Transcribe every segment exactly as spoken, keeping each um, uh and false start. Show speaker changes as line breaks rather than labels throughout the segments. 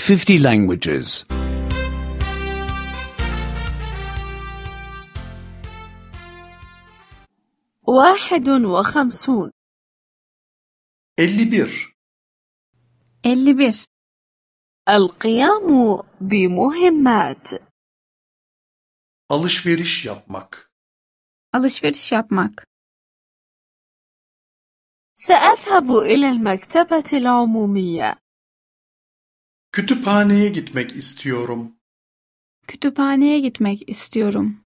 fifty languages.
واحد وخمسون
elli bir.
elli bir.
القيام بمهمات
Alışveriş yapmak.
Alışveriş yapmak.
سأذهب إلى المكتبة العمومية.
Kütüphaneye gitmek istiyorum.
Kütüphaneye gitmek istiyorum.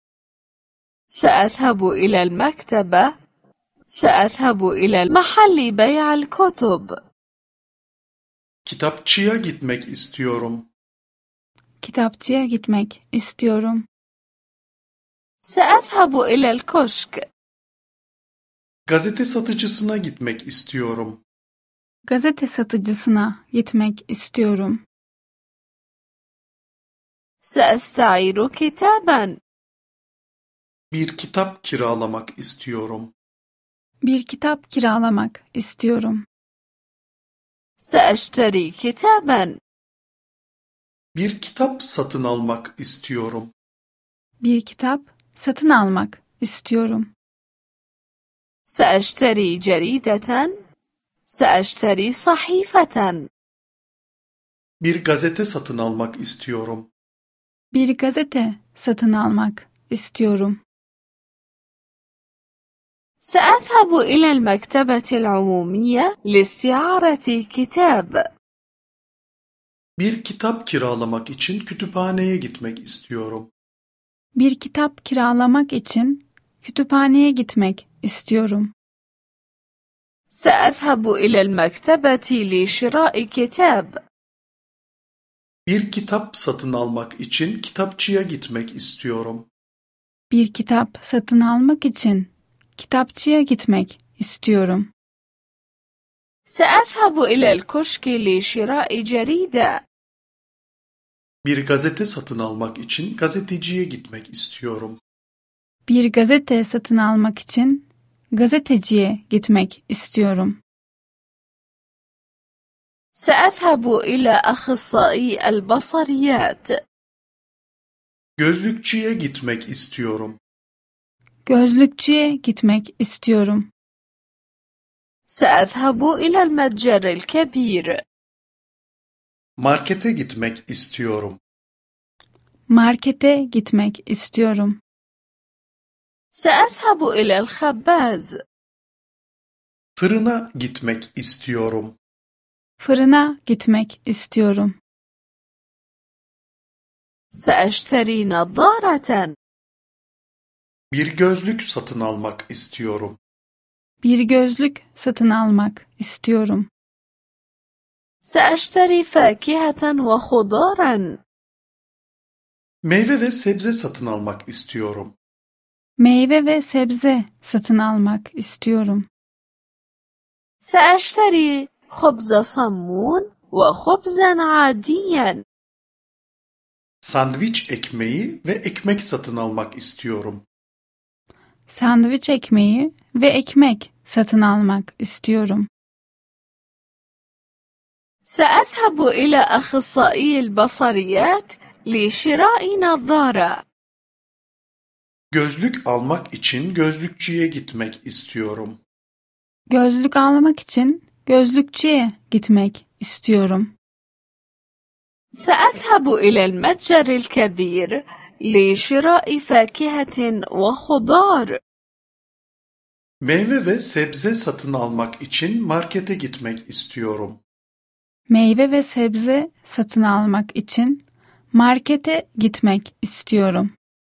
سأذهب إلى المكتبة. سأذهب إلى محل بيع الكتب.
Kitapçıya gitmek istiyorum.
Kitapçıya gitmek istiyorum.
سأذهب إلى الكشك.
Gazete satıcısına gitmek istiyorum.
Gazete satıcısına gitmek istiyorum.
سأستعير كتابا.
Bir kitap kiralamak istiyorum.
Bir kitap kiralamak istiyorum.
سأشتري كتابا.
Bir kitap satın almak istiyorum.
Bir kitap satın almak istiyorum.
سأشتري جريدة. سأشتري صحيفة.
Bir gazete satın almak istiyorum.
Bir gazete satın almak istiyorum.
سأذهب إلى المكتبة العمومية لاستعارة كتاب.
Bir kitap kiralamak için kütüphaneye gitmek istiyorum.
Bir kitap kiralamak için kütüphaneye gitmek istiyorum.
سأذهب إلى المكتبة لشراء كتاب.
Bir kitap satın almak için kitapçıya gitmek istiyorum.
Bir kitap satın almak için kitapçıya gitmek istiyorum.
سأذهب إلى الكشك لشراء جريدة.
Bir gazete satın almak için gazeteciye gitmek istiyorum.
Bir gazete satın almak için gazeteciye gitmek istiyorum.
سأذهب إلى أخصائي البصريات.
Gözlükçüye gitmek istiyorum.
Gözlükçüye gitmek istiyorum.
سأذهب إلى المتجر الكبير.
Markete gitmek istiyorum.
Markete gitmek istiyorum.
سأذهب إلى الخباز.
Fırına gitmek istiyorum.
Fırına gitmek istiyorum.
سأشتري نظارة.
Bir gözlük satın almak istiyorum.
Bir gözlük satın almak istiyorum.
سأشتري فاكهة وخضارا.
Meyve ve sebze satın almak istiyorum.
Meyve ve sebze satın almak istiyorum.
سأشتري خبز صمون وخبزا عاديا.
Sandviç ekmeği ve ekmek satın almak istiyorum.
Sandviç ekmeği ve ekmek satın almak istiyorum.
سأذهب إلى أخصائي البصريات لشراء نظارة.
Gözlük almak için gözlükçüye gitmek istiyorum.
Gözlük almak için gözlükçüye gitmek istiyorum.
سأذهب إلى المتجر الكبير لشراء فاكهة وخضار.
Meyve ve sebze satın almak için markete gitmek istiyorum.
Meyve ve sebze satın almak için markete gitmek istiyorum.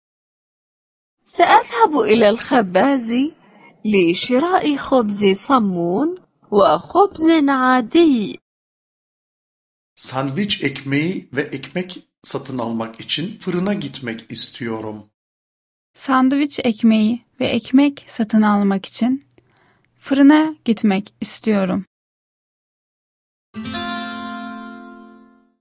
سأذهب إلى الخباز لشراء خبز صمون وخبز عادي.
Sandviç ekmeği ve ekmek satın almak için fırına gitmek istiyorum.
Sandviç ekmeği ve ekmek satın almak için fırına gitmek istiyorum.